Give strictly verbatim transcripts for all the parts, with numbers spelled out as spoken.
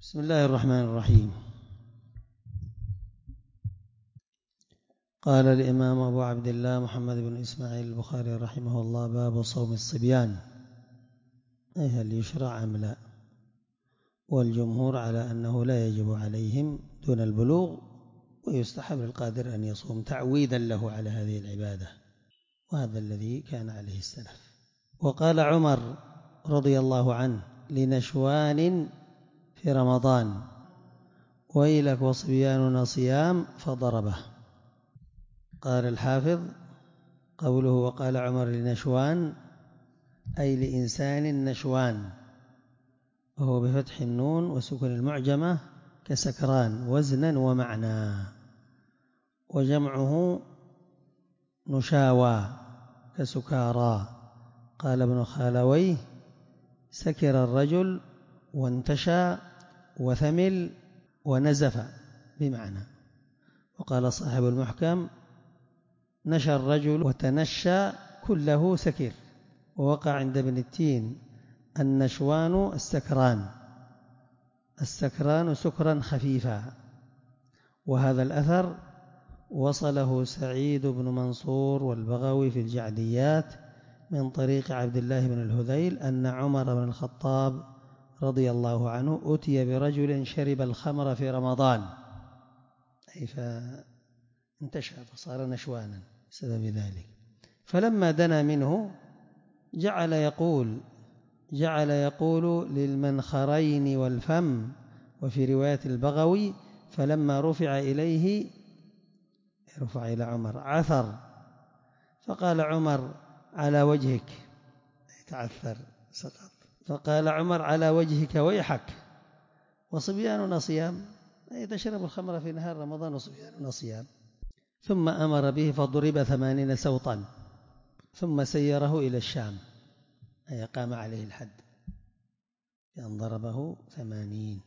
بسم الله الرحمن الرحيم. قال الإمام أبو عبد الله محمد بن إسماعيل البخاري رحمه الله: باب صوم الصبيان، أي هل يشرع أم لا؟ والجمهور على أنه لا يجب عليهم دون البلوغ، ويستحب للقادر أن يصوم تعويدا له على هذه العبادة، وهذا الذي كان عليه السلف. وقال عمر رضي الله عنه لنشوان في رمضان: ويلك وصبياننا صيام، فضربه. قال الحافظ: قوله وقال عمر لنشوان أي لإنسان نشوان، وهو بفتح النون وسكن المعجمة كسكران وزنا ومعنى، وجمعه نشاوى كسكارى. قال ابن خالويه: سكر الرجل وانتشى وثمل ونزف بمعنى. وقال صاحب المحكم: نشى الرجل وتنشى كله سكر. ووقع عند ابن التين: النشوان السكران، السكران سكرا خفيفا. وهذا الأثر وصله سعيد بن منصور والبغوي في الجعديات من طريق عبد الله بن الهذيل أن عمر بن الخطاب رضي الله عنه أتي برجل شرب الخمر في رمضان، أي فانتشى فصار نشوانا بسبب ذلك. فلما دنا منه جعل يقول جعل يقول للمنخرين والفم، وفي رواية البغوي: فلما رفع إليه رفع إلى عمر عثر، فقال عمر: على وجهك، يتعثر سقط. فقال عمر: على وجهك ويحك، وصبياننا صيام، أي تشرب الخمر في نهار رمضان وصبياننا صيام. ثم أمر به فضرب ثمانين سوطا، ثم سيره إلى الشام، أي قام عليه الحد، لأن ضربه ثمانين.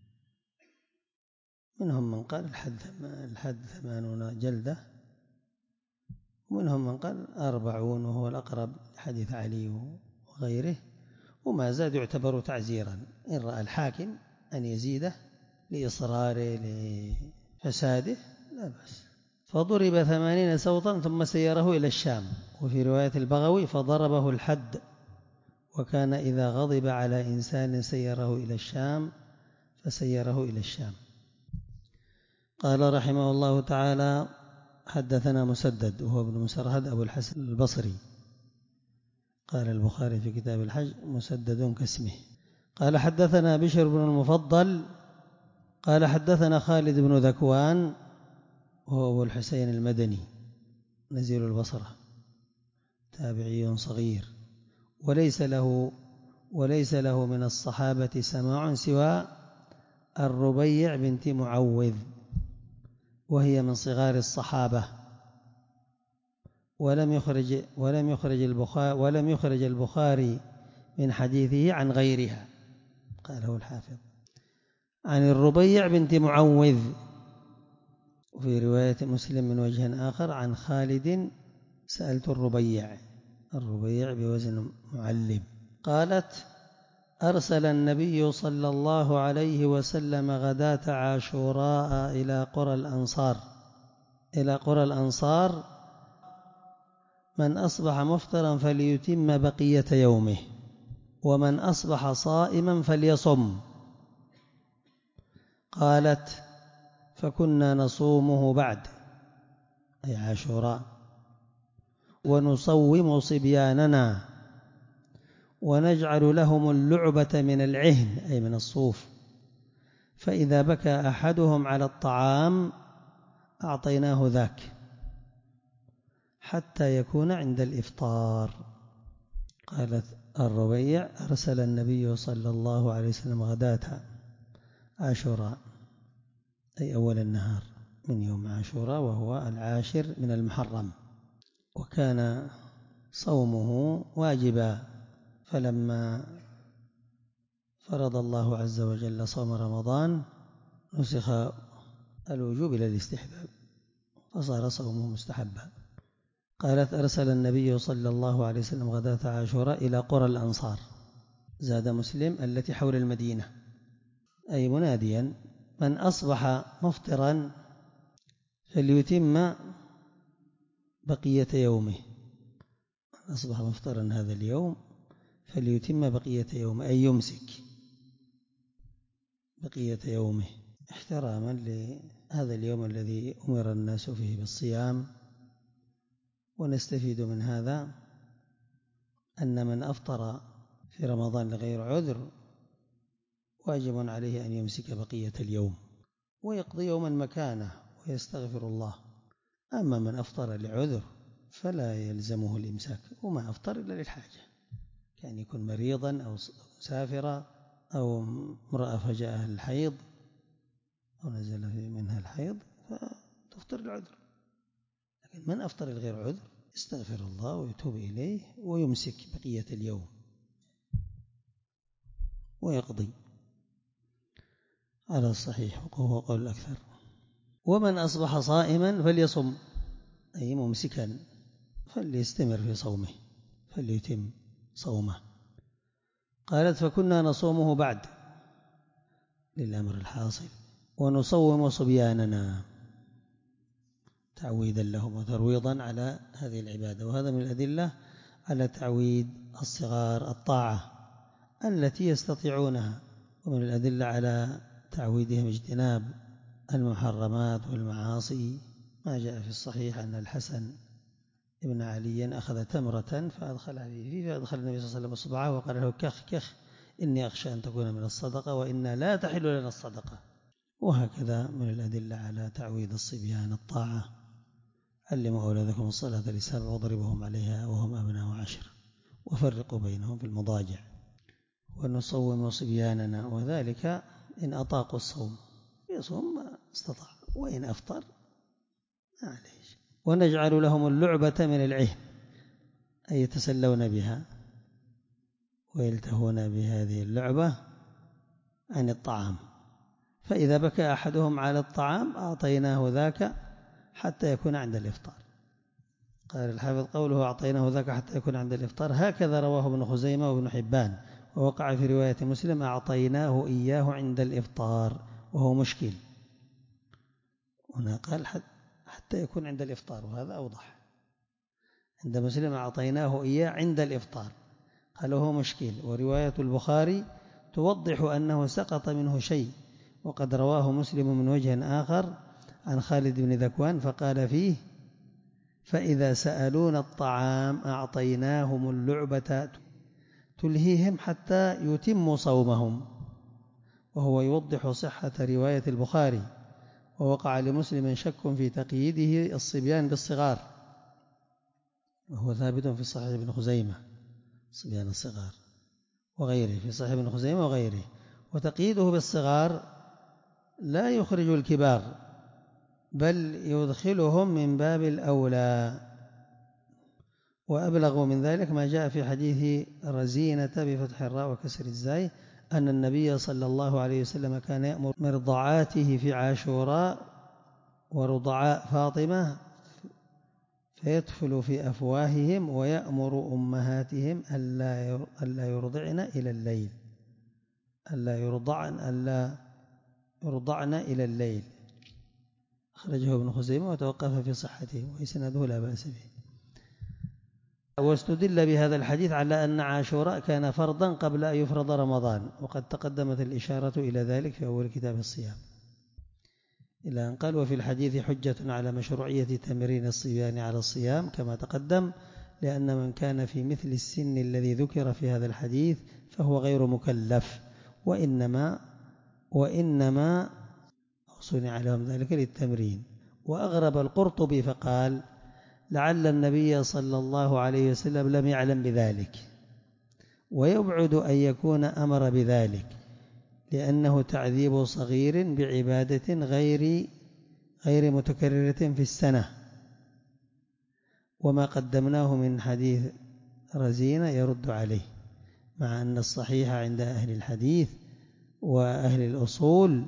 منهم من قال الحد الحد ثمانون جلدة، ومنهم من قال أربعون، وهو الأقرب لحديث علي وغيره. وما زاد يعتبر تعزيرا، إن رأى الحاكم أن يزيده لإصراره لفساده لا بأس. فضرب ثمانين سوطا ثم سيره إلى الشام. وفي رواية البغوي: فضربه الحد، وكان إذا غضب على إنسان سيره إلى الشام فسيره إلى الشام. قال رحمه الله تعالى: حدثنا مسدد وهو ابن مسرهد أبو الحسن البصري. قال البخاري في كتاب الحج: مسدد كاسمه. قال حدثنا بشر بن المفضل قال حدثنا خالد بن ذكوان وهو أبو الحسين المدني نزيل البصرة، تابعي صغير، وليس له وليس له من الصحابة سماع سوى الربيع بنت معوذ، وهي من صغار الصحابة، ولم يخرج ولم يخرج البخاري ولم يخرج البخاري من حديثه عن غيرها. قاله الحافظ: عن الربيع بنت معوذ. وفي رواية مسلم من وجه آخر: عن خالد سألت الربيع، الربيع بوزن معلم. قالت: أرسل النبي صلى الله عليه وسلم غداة عاشوراء إلى قرى الأنصار إلى قرى الأنصار من أصبح مفطرا فليتم بقية يومه، ومن أصبح صائما فليصم. قالت: فكنا نصومه بعد، أي عاشوراء، ونصوم صبياننا، ونجعل لهم اللعبة من العهن، أي من الصوف، فإذا بكى أحدهم على الطعام أعطيناه ذاك حتى يكون عند الإفطار. قالت الربيع: أرسل النبي صلى الله عليه وسلم غداة عاشوراء، أي أول النهار من يوم عاشوراء، وهو العاشر من المحرم، وكان صومه واجبا، فلما فرض الله عز وجل صوم رمضان نسخ الوجوب إلى الاستحباب، فصار صومه مستحبا. قالت: أرسل النبي صلى الله عليه وسلم غداة عاشوراء إلى قرى الأنصار. زاد مسلم: التي حول المدينة، أي مناديا من أصبح مفطرا فليتم بقية يومه، من أصبح مفطرا هذا اليوم فليتم بقية يومه، أي يمسك بقية يومه احتراما لهذا اليوم الذي أمر الناس فيه بالصيام. ونستفيد من هذا أن من أفطر في رمضان لغير عذر واجب عليه أن يمسك بقية اليوم ويقضي يوما مكانه ويستغفر الله. أما من أفطر لعذر فلا يلزمه الإمساك، وما أفطر إلا للحاجة، كان يكون مريضا أو مسافرا أو امرأة فجاءها الحيض أو نزل منها الحيض فتفطر العذر. لكن من أفطر لغير عذر استغفر الله ويتوب إليه ويمسك بقية اليوم ويقضي على الصحيح وهو قول الأكثر. ومن أصبح صائما فليصم، أي ممسكا فليستمر في صومه فليتم صومه. قالت فكنا نصومه بعد للأمر الحاصل ونصوم صبياننا تعويدا لهم وترويضا على هذه العبادة. وهذا من الأدلة على تعويد الصغار الطاعة التي يستطيعونها، ومن الأدلة على تعويدهم اجتناب المحرمات والمعاصي ما جاء في الصحيح أن الحسن ابن علي أخذ تمرة فأدخلها فيه فأدخل النبي صلى الله عليه وسلم إصبعه وقال له كخ كخ إني أخشى أن تكون من الصدقة وإنا لا تحل لنا الصدقة. وهكذا من الأدلة على تعويد الصبيان الطاعة علموا أولادكم الصلاة لسبع واضربوهم عليها وهم أبناء عشر وفرقوا بينهم في المضاجع. ونصوم صبياننا وذلك إن أطاقوا الصوم يصوم ما استطاع، وإن أفطر معليش. ونجعل لهم اللعبة من العهن أي يتسلون بها ويلتهون بهذه اللعبة عن الطعام، فإذا بكى أحدهم على الطعام أعطيناه ذاك حتى يكون عند الإفطار. قال الحافظ قوله أعطيناه ذاك حتى يكون عند الإفطار هكذا رواه ابن خزيمة وابن حبان، ووقع في رواية مسلم أعطيناه إياه عند الإفطار، وهو مشكل. هنا قال حتى يكون عند الإفطار وهذا أوضح. عند مسلم أعطيناه إياه عند الإفطار قال وهو مشكل. ورواية البخاري توضح أنه سقط منه شيء، وقد رواه مسلم من وجه آخر عن خالد بن ذكوان فقال فيه فإذا سألون الطعام أعطيناهم اللعبة تلهيهم حتى يتموا صومهم، وهو يوضح صحة رواية البخاري. ووقع لمسلم شك في تقييده الصبيان بالصغار، وهو ثابت في صحيح ابن خزيمة صبيان الصغار وغيره في صحيح ابن خزيمة وغيره. وتقييده بالصغار لا يخرج الكبار بل يدخلهم من باب الأولى. وأبلغ من ذلك ما جاء في حديث رزينة بفتح الراء وكسر الزاي أن النبي صلى الله عليه وسلم كان يأمر مرضعاته في عاشوراء ورضعاء فاطمة فيدخل في أفواههم ويأمر أمهاتهم ألا يرضعن إلى الليل ألا يرضعن ألا يرضعن إلى الليل. أخرجه ابن خزيمة وتوقف في صحته وإسناده لا بأس به. واستدل بهذا الحديث على أن عاشوراء كان فرضا قبل أن يفرض رمضان، وقد تقدمت الإشارة إلى ذلك في أول كتاب الصيام، إلى أن قال وفي الحديث حجة على مشروعية تمرين الصبيان على الصيام كما تقدم، لأن من كان في مثل السن الذي ذكر في هذا الحديث فهو غير مكلف، وإنما وإنما صنع لهم ذلك للتمرين. وأغرب القرطبي فقال لعل النبي صلى الله عليه وسلم لم يعلم بذلك، ويبعد أن يكون أمر بذلك لأنه تعذيب صغير بعبادة غير غير متكررة في السنة. وما قدمناه من حديث رزينة يرد عليه، مع أن الصحيح عند أهل الحديث وأهل الأصول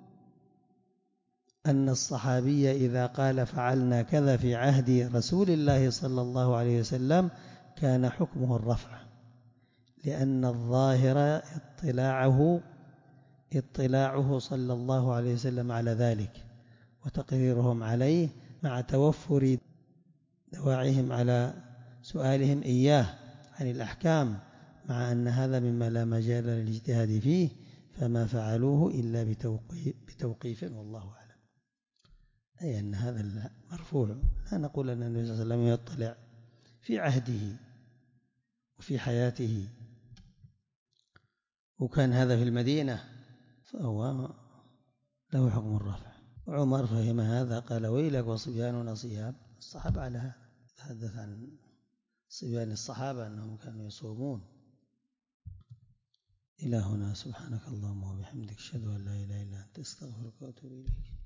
أن الصحابي إذا قال فعلنا كذا في عهد رسول الله صلى الله عليه وسلم كان حكمه الرفع، لأن الظاهر اطلاعه اطلاعه صلى الله عليه وسلم على ذلك وتقريرهم عليه مع توفر دواعيهم على سؤالهم إياه عن الأحكام، مع أن هذا مما لا مجال للاجتهاد فيه، فما فعلوه إلا بتوقيف والله أعلم. أي أن هذا مرفوع، لا نقول أن النبي صلى الله عليه وسلم يطلع في عهده وفي حياته وكان هذا في المدينة فهو له حكم الرفع. وعمر فهم هذا قال ويلك وصبياننا صيام. الصحابة على هذا تحدث عن صبيان الصحابة أنهم كانوا يصومون. إلى هنا، سبحانك اللهم وبحمدك، أشهد أن لا إله إلا أنت، أستغفرك وأتوب إليك.